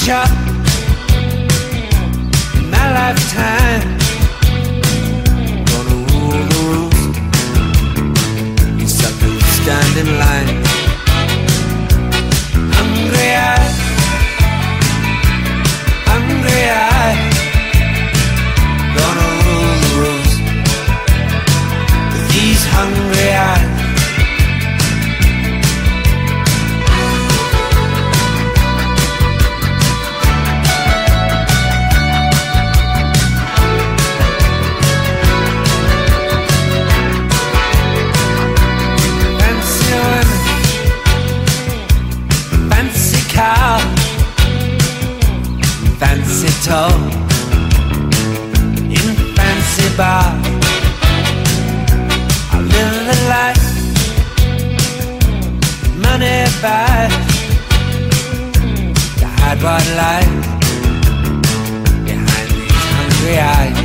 shot in my lifetime. Gonna rule the roost. You suckers stand in line. Hungry eyes, hungry eyes. Gonna rule the roost with these hungry eyes. Fancy tall in fancy bar. I live the life money buys. To hide what lies behind these hungry eyes.